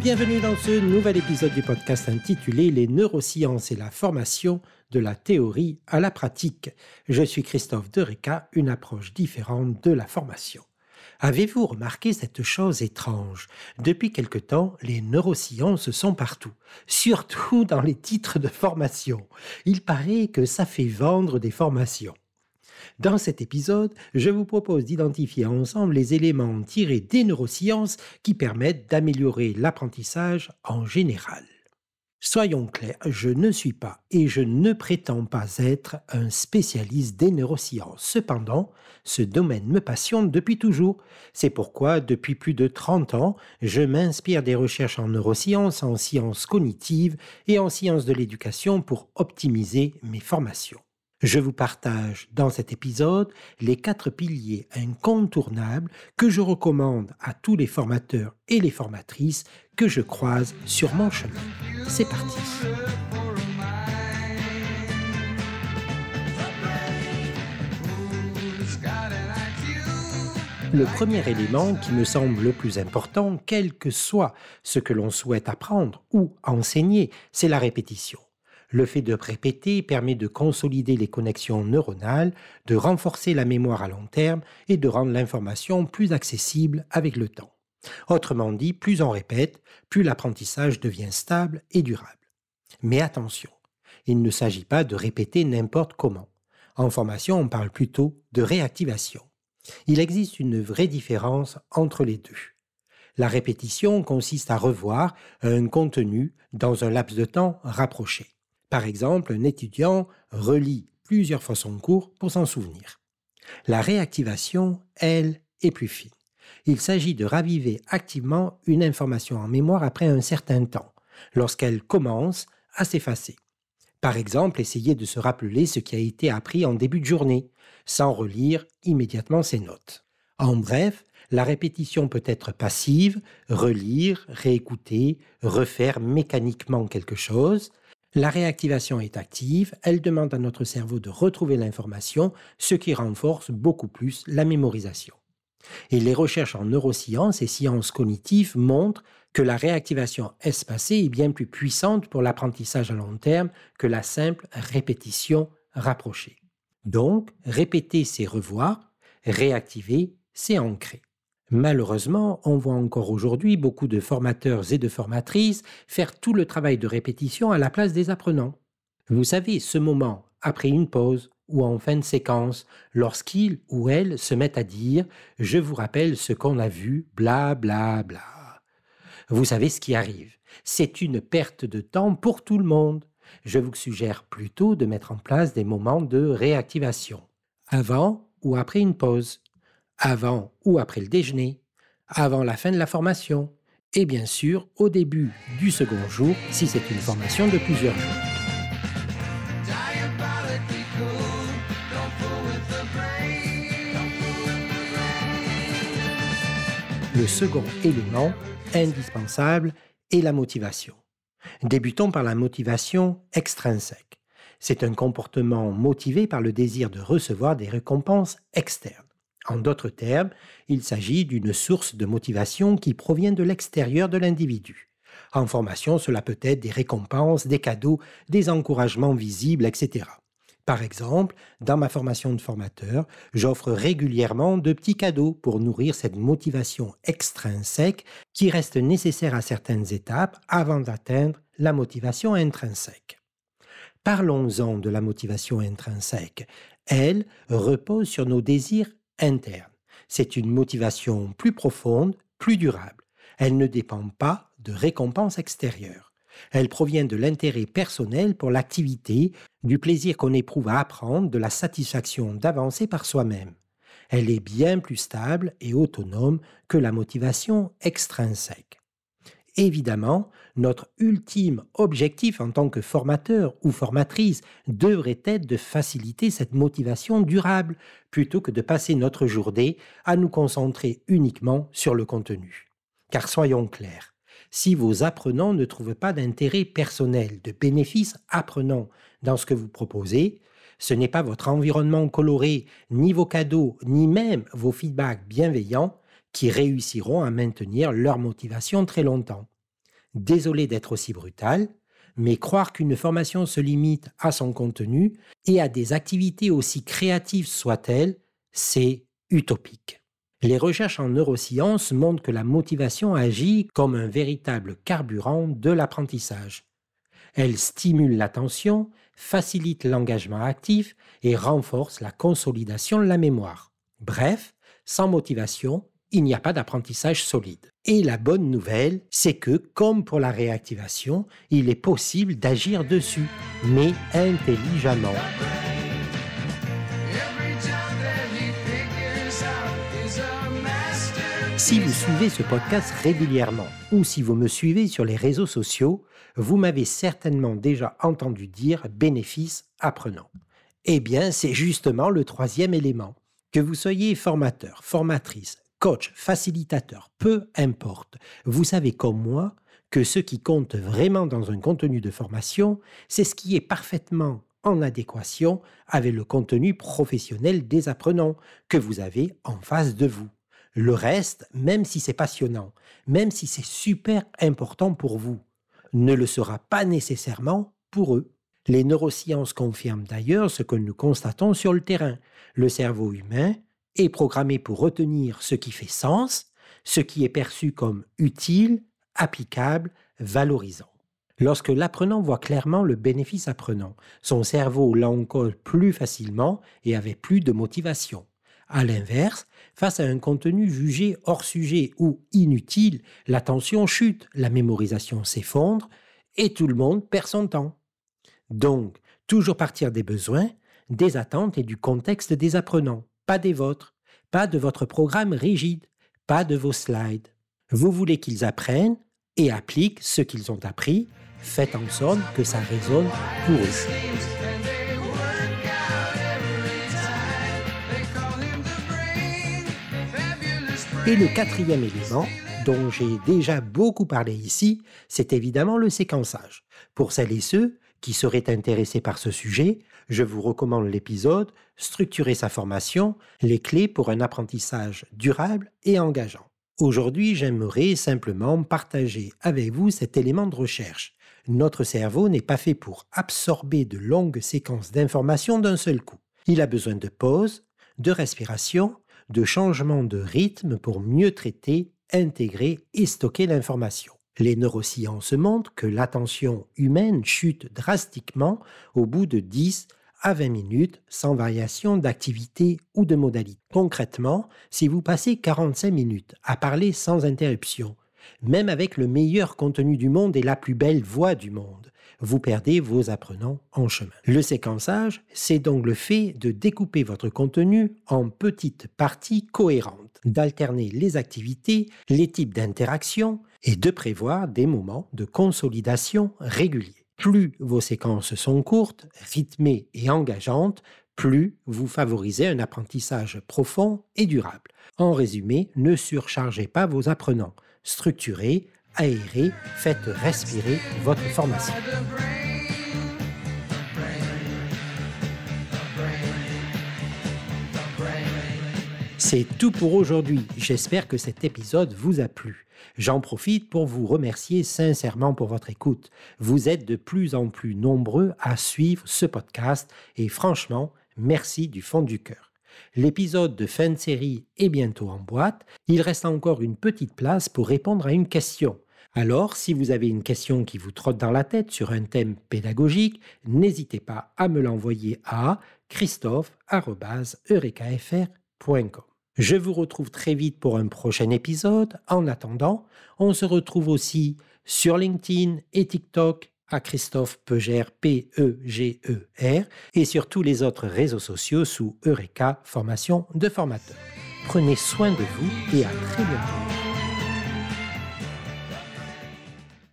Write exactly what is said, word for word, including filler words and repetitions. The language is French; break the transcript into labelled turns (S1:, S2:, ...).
S1: Bienvenue dans ce nouvel épisode du podcast intitulé « Les neurosciences et la formation de la théorie à la pratique ». Je suis Christophe Dereka, une approche différente de la formation. Avez-vous remarqué cette chose étrange? Depuis quelque temps, les neurosciences sont partout, surtout dans les titres de formation. Il paraît que ça fait vendre des formations. Dans cet épisode, je vous propose d'identifier ensemble les éléments tirés des neurosciences qui permettent d'améliorer l'apprentissage en général. Soyons clairs, je ne suis pas et je ne prétends pas être un spécialiste des neurosciences. Cependant, ce domaine me passionne depuis toujours. C'est pourquoi, depuis plus de trente ans, je m'inspire des recherches en neurosciences, en sciences cognitives et en sciences de l'éducation pour optimiser mes formations. Je vous partage dans cet épisode les quatre piliers incontournables que je recommande à tous les formateurs et les formatrices que je croise sur mon chemin. C'est parti. Le premier élément qui me semble le plus important, quel que soit ce que l'on souhaite apprendre ou enseigner, c'est la répétition. Le fait de répéter permet de consolider les connexions neuronales, de renforcer la mémoire à long terme et de rendre l'information plus accessible avec le temps. Autrement dit, plus on répète, plus l'apprentissage devient stable et durable. Mais attention, il ne s'agit pas de répéter n'importe comment. En formation, on parle plutôt de réactivation. Il existe une vraie différence entre les deux. La répétition consiste à revoir un contenu dans un laps de temps rapproché. Par exemple, un étudiant relit plusieurs fois son cours pour s'en souvenir. La réactivation, elle, est plus fine. Il s'agit de raviver activement une information en mémoire après un certain temps, lorsqu'elle commence à s'effacer. Par exemple, essayez de se rappeler ce qui a été appris en début de journée, sans relire immédiatement ses notes. En bref, la répétition peut être passive, relire, réécouter, refaire mécaniquement quelque chose. La réactivation est active, elle demande à notre cerveau de retrouver l'information, ce qui renforce beaucoup plus la mémorisation. Et les recherches en neurosciences et sciences cognitives montrent que la réactivation espacée est bien plus puissante pour l'apprentissage à long terme que la simple répétition rapprochée. Donc, répéter, c'est revoir, réactiver, c'est ancrer. Malheureusement, on voit encore aujourd'hui beaucoup de formateurs et de formatrices faire tout le travail de répétition à la place des apprenants. Vous savez, ce moment, après une pause ou en fin de séquence, lorsqu'ils ou elles se mettent à dire « je vous rappelle ce qu'on a vu, bla bla bla ». Vous savez ce qui arrive. C'est une perte de temps pour tout le monde. Je vous suggère plutôt de mettre en place des moments de réactivation, avant ou après une pause. Avant ou après le déjeuner, avant la fin de la formation et bien sûr au début du second jour si c'est une formation de plusieurs jours. Le second élément indispensable est la motivation. Débutons par la motivation extrinsèque. C'est un comportement motivé par le désir de recevoir des récompenses externes. En d'autres termes, il s'agit d'une source de motivation qui provient de l'extérieur de l'individu. En formation, cela peut être des récompenses, des cadeaux, des encouragements visibles, et cetera. Par exemple, dans ma formation de formateur, j'offre régulièrement de petits cadeaux pour nourrir cette motivation extrinsèque qui reste nécessaire à certaines étapes avant d'atteindre la motivation intrinsèque. Parlons-en de la motivation intrinsèque. Elle repose sur nos désirs interne. C'est une motivation plus profonde, plus durable. Elle ne dépend pas de récompenses extérieures. Elle provient de l'intérêt personnel pour l'activité, du plaisir qu'on éprouve à apprendre, de la satisfaction d'avancer par soi-même. Elle est bien plus stable et autonome que la motivation extrinsèque. Évidemment, notre ultime objectif en tant que formateur ou formatrice devrait être de faciliter cette motivation durable plutôt que de passer notre journée à nous concentrer uniquement sur le contenu. Car soyons clairs, si vos apprenants ne trouvent pas d'intérêt personnel, de bénéfice apprenant dans ce que vous proposez, ce n'est pas votre environnement coloré, ni vos cadeaux, ni même vos feedbacks bienveillants qui réussiront à maintenir leur motivation très longtemps. Désolé d'être aussi brutal, mais croire qu'une formation se limite à son contenu et à des activités aussi créatives soient-elles, c'est utopique. Les recherches en neurosciences montrent que la motivation agit comme un véritable carburant de l'apprentissage. Elle stimule l'attention, facilite l'engagement actif et renforce la consolidation de la mémoire. Bref, sans motivation, il n'y a pas d'apprentissage solide. Et la bonne nouvelle, c'est que, comme pour la réactivation, il est possible d'agir dessus, mais intelligemment. Si vous suivez ce podcast régulièrement ou si vous me suivez sur les réseaux sociaux, vous m'avez certainement déjà entendu dire bénéfice apprenant. Eh bien, c'est justement le troisième élément. Que vous soyez formateur, formatrice, coach, facilitateur, peu importe, vous savez comme moi que ce qui compte vraiment dans un contenu de formation, c'est ce qui est parfaitement en adéquation avec le contenu professionnel des apprenants que vous avez en face de vous. Le reste, même si c'est passionnant, même si c'est super important pour vous, ne le sera pas nécessairement pour eux. Les neurosciences confirment d'ailleurs ce que nous constatons sur le terrain. Le cerveau humain est programmé pour retenir ce qui fait sens, ce qui est perçu comme utile, applicable, valorisant. Lorsque l'apprenant voit clairement le bénéfice apprenant, son cerveau l'encode plus facilement et avec plus de motivation. À l'inverse, face à un contenu jugé hors sujet ou inutile, l'attention chute, la mémorisation s'effondre et tout le monde perd son temps. Donc, toujours partir des besoins, des attentes et du contexte des apprenants, pas des vôtres, pas de votre programme rigide, pas de vos slides. Vous voulez qu'ils apprennent et appliquent ce qu'ils ont appris, faites en sorte que ça résonne pour eux. Et le quatrième élément, dont j'ai déjà beaucoup parlé ici, c'est évidemment le séquençage. Pour celles et ceux qui seraient intéressés par ce sujet, je vous recommande l'épisode « Structurer sa formation, les clés pour un apprentissage durable et engageant ». Aujourd'hui, j'aimerais simplement partager avec vous cet élément de recherche. Notre cerveau n'est pas fait pour absorber de longues séquences d'informations d'un seul coup. Il a besoin de pauses, de respiration, de changement de rythme pour mieux traiter, intégrer et stocker l'information. Les neurosciences montrent que l'attention humaine chute drastiquement au bout de dix à vingt minutes sans variation d'activité ou de modalité. Concrètement, si vous passez quarante-cinq minutes à parler sans interruption, même avec le meilleur contenu du monde et la plus belle voix du monde, vous perdez vos apprenants en chemin. Le séquençage, c'est donc le fait de découper votre contenu en petites parties cohérentes, d'alterner les activités, les types d'interactions et de prévoir des moments de consolidation réguliers. Plus vos séquences sont courtes, rythmées et engageantes, plus vous favorisez un apprentissage profond et durable. En résumé, ne surchargez pas vos apprenants. Structurez, aérez, faites respirer votre formation. C'est tout pour aujourd'hui. J'espère que cet épisode vous a plu. J'en profite pour vous remercier sincèrement pour votre écoute. Vous êtes de plus en plus nombreux à suivre ce podcast et franchement, merci du fond du cœur. L'épisode de fin de série est bientôt en boîte. Il reste encore une petite place pour répondre à une question. Alors, si vous avez une question qui vous trotte dans la tête sur un thème pédagogique, n'hésitez pas à me l'envoyer à christophe arobase eureka f r point com. Je vous retrouve très vite pour un prochain épisode. En attendant, on se retrouve aussi sur LinkedIn et TikTok à Christophe Peuger, P E G E R, et sur tous les autres réseaux sociaux sous Eureka Formation de formateurs. Prenez soin de vous et à très bientôt.